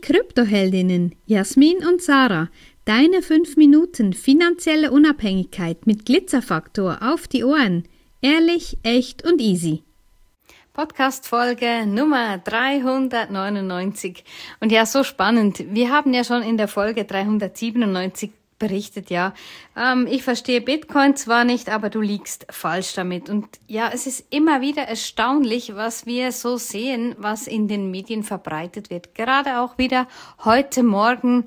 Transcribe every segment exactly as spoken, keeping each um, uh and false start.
Kryptoheldinnen Jasmin und Sarah. Deine fünf Minuten finanzielle Unabhängigkeit mit Glitzerfaktor auf die Ohren. Ehrlich, echt und easy. Podcast-Folge Nummer dreihundertneunundneunzig. Und ja, so spannend. Wir haben ja schon in der Folge dreihundertsiebenundneunzig berichtet, ja. Ähm, ich verstehe Bitcoin zwar nicht, aber du liegst falsch damit. Und ja, es ist immer wieder erstaunlich, was wir so sehen, was in den Medien verbreitet wird. Gerade auch wieder heute Morgen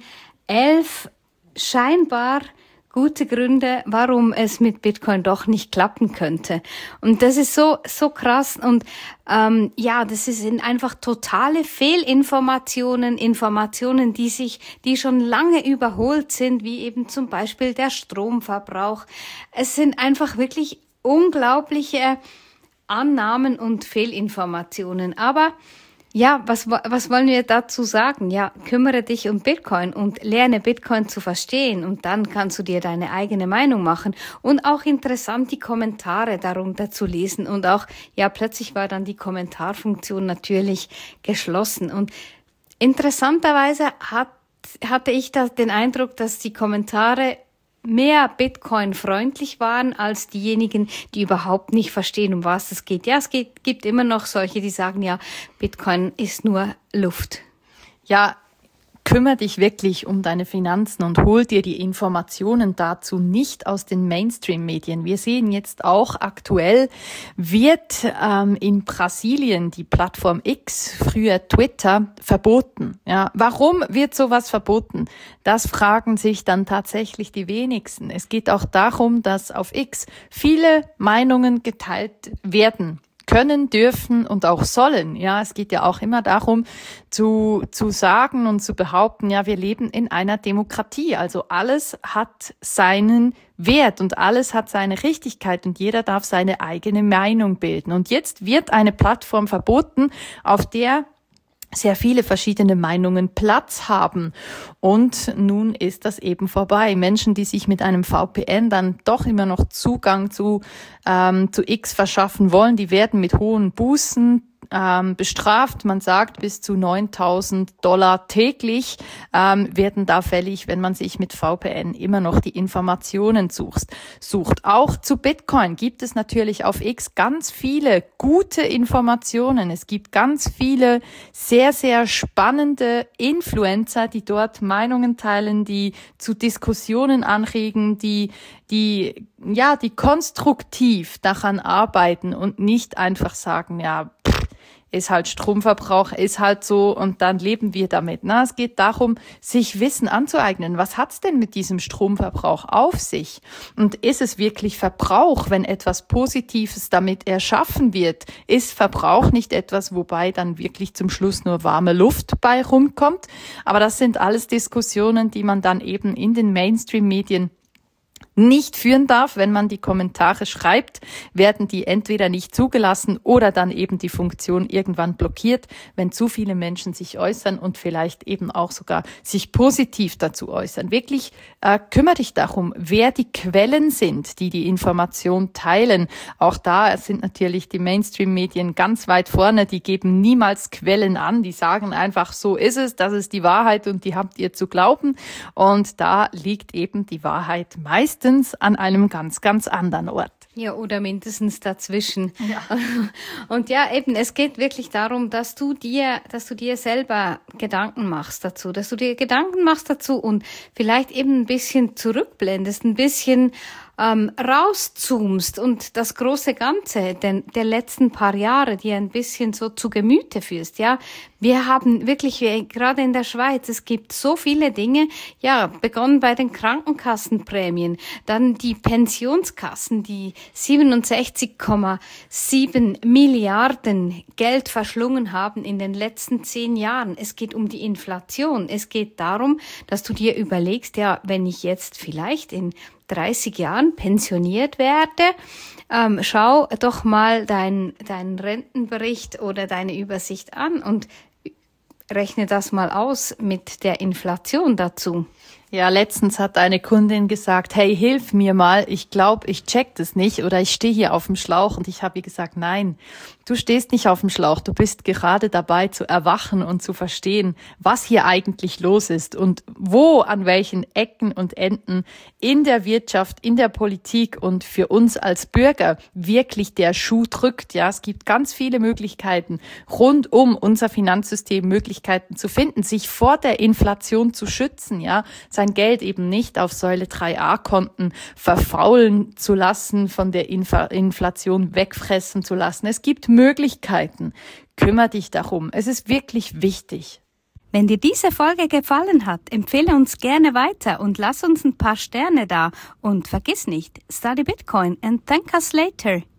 elf scheinbar gute Gründe, warum es mit Bitcoin doch nicht klappen könnte. Und das ist so so krass und ähm, ja, das sind einfach totale Fehlinformationen, Informationen, die sich, die schon lange überholt sind, wie eben zum Beispiel der Stromverbrauch. Es sind einfach wirklich unglaubliche Annahmen und Fehlinformationen. Aber ja, was, was wollen wir dazu sagen? Ja, kümmere dich um Bitcoin und lerne Bitcoin zu verstehen und dann kannst du dir deine eigene Meinung machen und auch interessant die Kommentare darunter zu lesen und auch, ja, plötzlich war dann die Kommentarfunktion natürlich geschlossen und interessanterweise hat, hatte ich da den Eindruck, dass die Kommentare mehr Bitcoin-freundlich waren als diejenigen, die überhaupt nicht verstehen, um was es geht. Ja, es geht, gibt immer noch solche, die sagen, ja, Bitcoin ist nur Luft. Ja, kümmere dich wirklich um deine Finanzen und hol dir die Informationen dazu nicht aus den Mainstream-Medien. Wir sehen jetzt auch aktuell, wird ähm, in Brasilien die Plattform X, früher Twitter, verboten. Ja, warum wird sowas verboten? Das fragen sich dann tatsächlich die wenigsten. Es geht auch darum, dass auf X viele Meinungen geteilt werden können, dürfen und auch sollen. Ja, es geht ja auch immer darum, zu, zu sagen und zu behaupten, ja, wir leben in einer Demokratie. Also alles hat seinen Wert und alles hat seine Richtigkeit und jeder darf seine eigene Meinung bilden. Und jetzt wird eine Plattform verboten, auf der sehr viele verschiedene Meinungen Platz haben. Und nun ist das eben vorbei. Menschen, die sich mit einem V P N dann doch immer noch Zugang zu, ähm, zu X verschaffen wollen, die werden mit hohen Bußen ähm, bestraft. Man sagt, bis zu neuntausend Dollar täglich ähm, werden da fällig, wenn man sich mit V P N immer noch die Informationen sucht. sucht. Auch zu Bitcoin gibt es natürlich auf X ganz viele gute Informationen. Es gibt ganz viele sehr, sehr spannende Influencer, die dort Meinungen teilen, die zu Diskussionen anregen, die die ja, die konstruktiv daran arbeiten und nicht einfach sagen, ja, pff, ist halt Stromverbrauch, ist halt so und dann leben wir damit. Na, es geht darum, sich Wissen anzueignen. Was hat's denn mit diesem Stromverbrauch auf sich? Und ist es wirklich Verbrauch, wenn etwas Positives damit erschaffen wird? Ist Verbrauch nicht etwas, wobei dann wirklich zum Schluss nur warme Luft bei rumkommt? Aber das sind alles Diskussionen, die man dann eben in den Mainstream-Medien nicht führen darf. Wenn man die Kommentare schreibt, werden die entweder nicht zugelassen oder dann eben die Funktion irgendwann blockiert, wenn zu viele Menschen sich äußern und vielleicht eben auch sogar sich positiv dazu äußern. Wirklich äh, kümmere dich darum, wer die Quellen sind, die die Information teilen. Auch da sind natürlich die Mainstream-Medien ganz weit vorne. Die geben niemals Quellen an. Die sagen einfach, so ist es, das ist die Wahrheit und die habt ihr zu glauben. Und da liegt eben die Wahrheit meistens an einem ganz, ganz anderen Ort. Ja, oder mindestens dazwischen. Ja. Und ja, eben, es geht wirklich darum, dass du dir, dass du dir selber Gedanken machst dazu, dass du dir Gedanken machst dazu und vielleicht eben ein bisschen zurückblendest, ein bisschen ähm, rauszoomst und das große Ganze denn der letzten paar Jahre dir ein bisschen so zu Gemüte führst. Ja, wir haben wirklich, gerade in der Schweiz, es gibt so viele Dinge, ja, begonnen bei den Krankenkassenprämien, dann die Pensionskassen, die siebenundsechzig Komma sieben Milliarden Geld verschlungen haben in den letzten zehn Jahren. Es geht um die Inflation. Es geht darum, dass du dir überlegst, ja, wenn ich jetzt vielleicht in dreißig Jahren pensioniert werde, ähm, schau doch mal deinen deinen Rentenbericht oder deine Übersicht an und rechne das mal aus mit der Inflation dazu. Ja, letztens hat eine Kundin gesagt, hey, hilf mir mal, ich glaube, ich check das nicht oder ich stehe hier auf dem Schlauch. Und ich habe ihr gesagt, nein, du stehst nicht auf dem Schlauch, du bist gerade dabei zu erwachen und zu verstehen, was hier eigentlich los ist und wo, an welchen Ecken und Enden in der Wirtschaft, in der Politik und für uns als Bürger wirklich der Schuh drückt. Ja, es gibt ganz viele Möglichkeiten, rund um unser Finanzsystem Möglichkeiten zu finden, sich vor der Inflation zu schützen, ja, sein Geld eben nicht auf Säule drei a Konten verfaulen zu lassen, von der Inf- Inflation wegfressen zu lassen. Es gibt Möglichkeiten. Kümmer dich darum. Es ist wirklich wichtig. Wenn dir diese Folge gefallen hat, empfehle uns gerne weiter und lass uns ein paar Sterne da. Und vergiss nicht, study Bitcoin and thank us later.